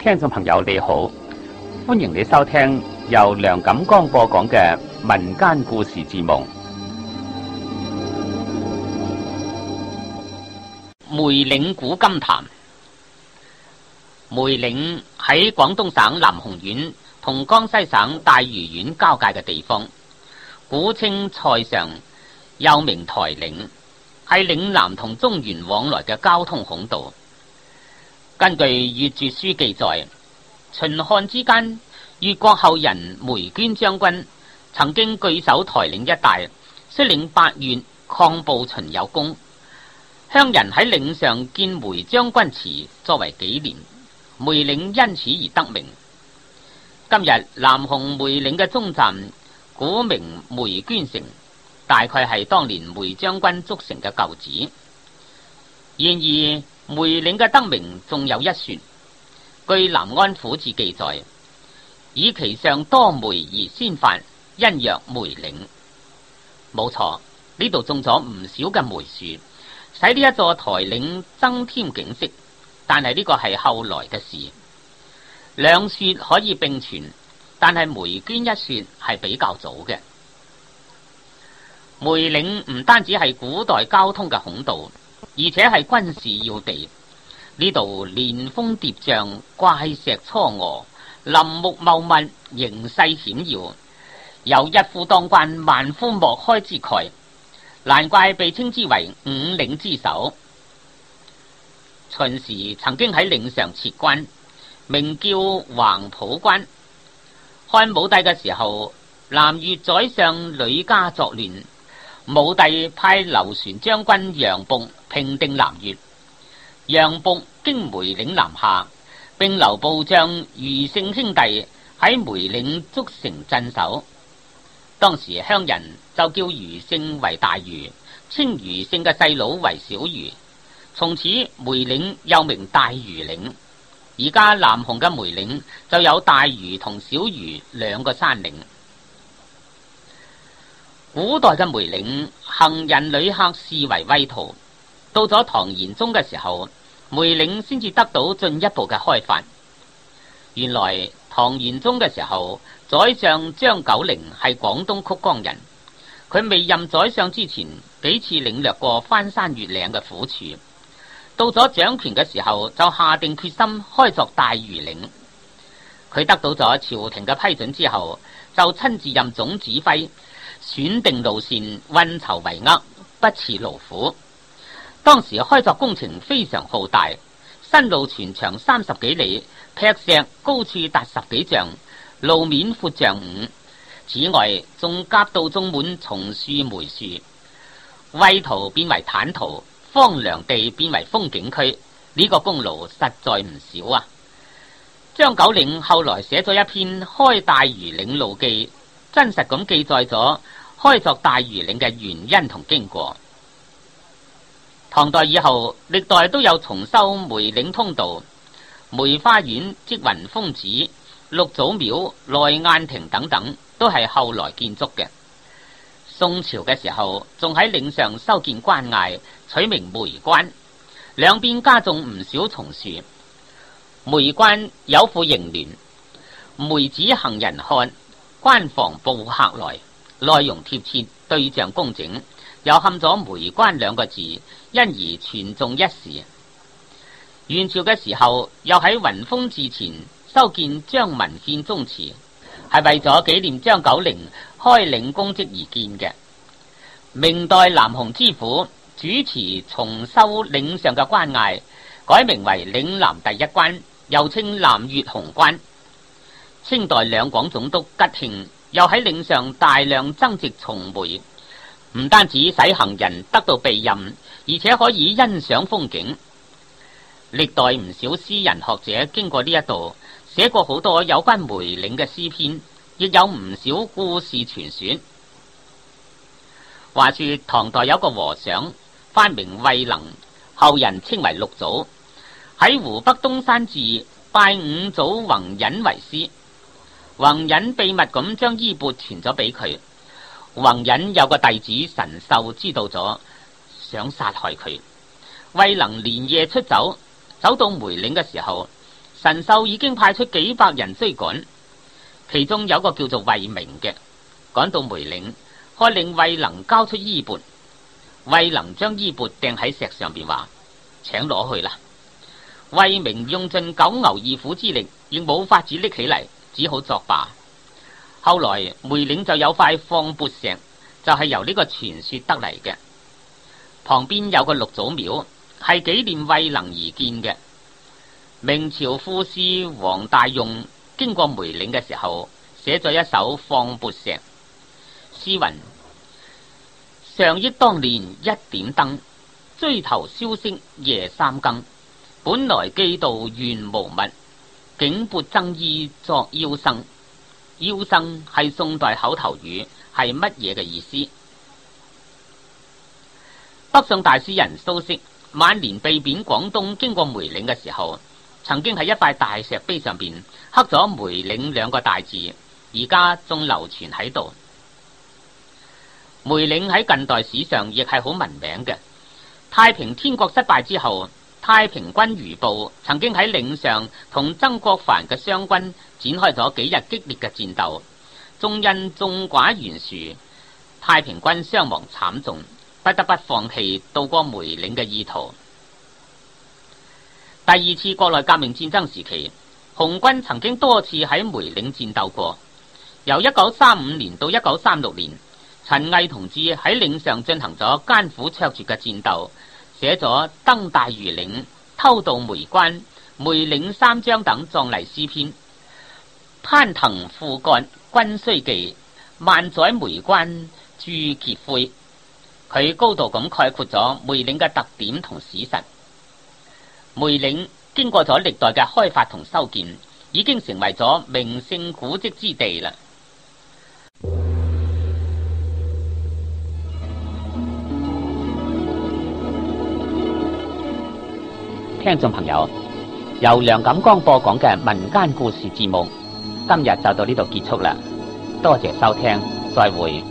聽眾朋友你好，歡迎你收聽由梁錦光播講嘅民間故事節目《梅嶺古今談》。梅嶺喺廣東省南雄縣同江西省大余縣交界嘅地方，古稱塞上，又名台嶺，係嶺南同中原往來嘅交通孔道。根據越絕書記載，秦漢之間，越國後人梅娟將軍曾經據守台嶺一帶，率領8越抗暴秦有功。鄉人喺嶺上建梅將軍祠作為紀念，梅嶺因此而得名。今日南雄梅嶺嘅終站古名梅娟城，大概係當年梅將軍築成嘅舊址。然而梅嶺嘅得名仲有一說，據南安府志記載，以其上多梅而先發，因曰梅嶺。冇錯，呢度種咗唔少嘅梅樹，使呢一座台嶺增添景色。但係呢個係後來嘅事，兩說可以並存，但係梅娟一說係比較早嘅。梅嶺唔單止係古代交通嘅孔道，而且係軍事要地。呢度連峰疊嶂，怪石嵯峨，林木茂密，形勢險要，有一夫當關，萬夫莫開之概，難怪被稱之為五嶺之首。秦時曾經喺嶺上設關，名叫橫浦關。漢武帝嘅時候，南越宰相呂嘉作亂，武帝派劉船將軍楊僕平定南越。楊僕經梅嶺南下，並留部將余姓兄弟喺梅嶺築城鎮守。當時鄉人就叫余姓為大余，稱余姓嘅細佬為小余。從此梅嶺又名大余嶺。而家南雄嘅梅嶺就有大余同小余兩個山嶺。古代嘅梅嶺行人旅客視為畏途，到咗唐玄宗嘅時候，梅嶺先至得到進一步嘅開發。原來唐玄宗嘅時候，宰相張九齡係廣東曲江人，佢未任宰相之前，幾次領略過翻山越嶺嘅苦處。到咗掌權嘅時候，就下定決心開鑿大余嶺。佢得到咗朝廷嘅批准之後，就親自任總指揮，選定路線，運籌帷幄，不辭勞苦。當時開鑿工程非常浩大，新路全長30幾里，劈石高處達10幾丈，路面闊丈5。此外，仲夾道種滿松樹梅樹，畏途變為坦途，荒涼地變為風景區，呢個功勞實在唔少啊！張九齡後來寫咗一篇《開大余嶺路記》，真實咁記載咗開鑿大余嶺嘅原因同經過。唐代以後，歷代都有重修梅嶺通道，梅花園、積雲峰寺、六祖廟、內雁亭等等，都係後來建築嘅。宋朝嘅時候，仲喺嶺上修建關隘，取名梅關，兩邊加種唔少松樹。梅關有副楹聯：梅子行人看，關防暴客來。內容貼切，對仗工整，又嵌咗梅關2個字，因而傳頌一時。元朝嘅時候，又喺雲峰寺前修建張文獻宗祠，係為咗紀念張九齡開嶺功績而建嘅。明代南雄知府主持重修嶺上嘅關隘，改名為嶺南第一關，又稱南越雄關。清代兩廣總督吉慶又喺嶺上大量增植松梅，唔單止使行人得到庇蔭，而且可以欣賞風景。歷代唔少詩人學者經過呢一度，寫過好多有關梅嶺嘅詩篇，亦有唔少故事傳說。話說唐代有個和尚，番名慧能，後人稱為六祖，喺湖北東山寺拜五祖弘忍為師。弘忍秘密咁將衣缽傳咗俾佢。弘忍有個弟子神秀知道咗，想殺害佢。慧能連夜出走，走到梅嶺嘅時候， 神秀已經派出幾百人追趕，其中有個叫做衛明嘅，趕到梅嶺，開令衛能交出衣鉢。衛能將衣鉢掟喺石上邊，話請攞去啦。衛明用盡九牛二虎之力，亦冇法子拎起嚟，只好作罷。後來梅嶺就有塊放缽石，就係由呢個傳說得嚟嘅。旁邊有個六祖廟，係紀念衛能而建嘅。明朝賦詩黃大用經過梅嶺嘅時候，寫咗一首放缽石詩云：上憶當年一點燈，追頭消息夜三更。本來寄道原無物，竟撥僧衣作腰生。腰生係宋代口頭語，係乜嘢嘅意思？北宋大詩人蘇軾晚年被貶廣東，經過梅嶺嘅時候，曾經喺一塊大石碑上邊刻咗梅嶺兩個大字，而家仲流傳喺度。梅嶺喺近代史上亦係好聞名嘅。太平天國失敗之後，太平軍餘部曾經喺嶺上同曾國藩嘅湘軍展開咗幾日激烈嘅戰鬥，終因眾寡懸殊，太平軍傷亡慘重，不得不放棄渡過梅嶺嘅意圖。第二次國內革命戰爭時期，紅軍曾經多次喺梅嶺戰鬥過。由1935年到1936年，陳毅同志喺嶺上進行咗艱苦卓絕嘅戰鬥，寫咗《登大庾嶺》、《偷渡梅關》、《梅嶺三章》等壯麗詩篇。攀藤附幹軍須記，萬載梅關朱傑灰。佢高度咁概括咗梅嶺嘅特點同史實。梅嶺經過咗歷代嘅開發同修建，已經成為咗名勝古蹟之地啦。聽眾朋友，由梁錦光播講嘅民間故事節目，今日就到呢度結束啦。多謝收聽，再會。